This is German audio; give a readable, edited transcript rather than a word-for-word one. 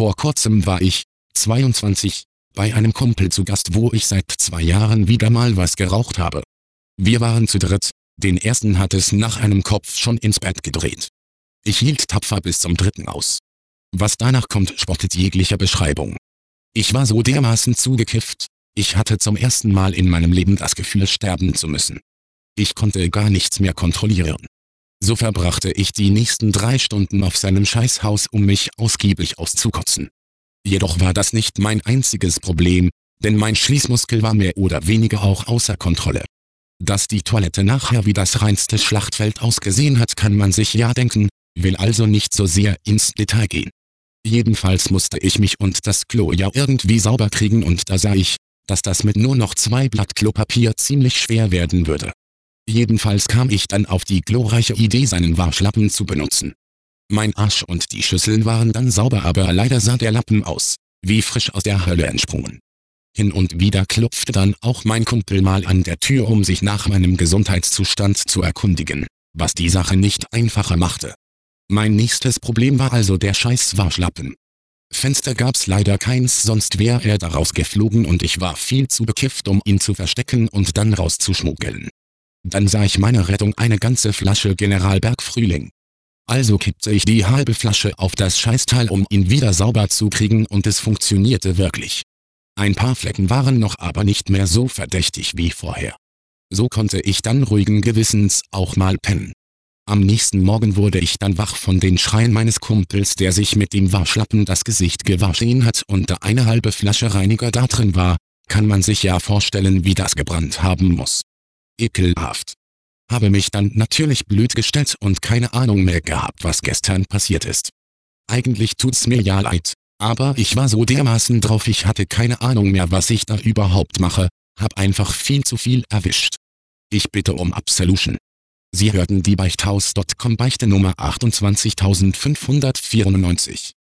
Vor kurzem war ich, 22, bei einem Kumpel zu Gast, wo ich seit 2 Jahren wieder mal was geraucht habe. Wir waren zu dritt, den ersten hat es nach einem Kopf schon ins Bett gedreht. Ich hielt tapfer bis zum dritten aus. Was danach kommt, spottet jeglicher Beschreibung. Ich war so dermaßen zugekifft, ich hatte zum ersten Mal in meinem Leben das Gefühl, sterben zu müssen. Ich konnte gar nichts mehr kontrollieren. So verbrachte ich die nächsten 3 Stunden auf seinem Scheißhaus, um mich ausgiebig auszukotzen. Jedoch war das nicht mein einziges Problem, denn mein Schließmuskel war mehr oder weniger auch außer Kontrolle. Dass die Toilette nachher wie das reinste Schlachtfeld ausgesehen hat, kann man sich ja denken, will also nicht so sehr ins Detail gehen. Jedenfalls musste ich mich und das Klo ja irgendwie sauber kriegen, und da sah ich, dass das mit nur noch 2 Blatt Klopapier ziemlich schwer werden würde. Jedenfalls kam ich dann auf die glorreiche Idee, seinen Waschlappen zu benutzen. Mein Arsch und die Schüsseln waren dann sauber, aber leider sah der Lappen aus, wie frisch aus der Hölle entsprungen. Hin und wieder klopfte dann auch mein Kumpel mal an der Tür, um sich nach meinem Gesundheitszustand zu erkundigen, was die Sache nicht einfacher machte. Mein nächstes Problem war also der scheiß Waschlappen. Fenster gab's leider keins, sonst wäre er daraus geflogen und ich war viel zu bekifft, um ihn zu verstecken und dann rauszuschmuggeln. Dann sah ich meine Rettung, eine ganze Flasche Generalberg Frühling. Also kippte ich die halbe Flasche auf das Scheißteil, um ihn wieder sauber zu kriegen, und es funktionierte wirklich. Ein paar Flecken waren noch, aber nicht mehr so verdächtig wie vorher. So konnte ich dann ruhigen Gewissens auch mal pennen. Am nächsten Morgen wurde ich dann wach von den Schreien meines Kumpels, der sich mit dem Waschlappen das Gesicht gewaschen hat und da eine halbe Flasche Reiniger da drin war, kann man sich ja vorstellen, wie das gebrannt haben muss. Ekelhaft. Habe mich dann natürlich blöd gestellt und keine Ahnung mehr gehabt, was gestern passiert ist. Eigentlich tut's mir ja leid, aber ich war so dermaßen drauf, ich hatte keine Ahnung mehr, was ich da überhaupt mache, hab einfach viel zu viel erwischt. Ich bitte um Absolution. Sie hörten die Beichthaus.com Beichte Nummer 28594.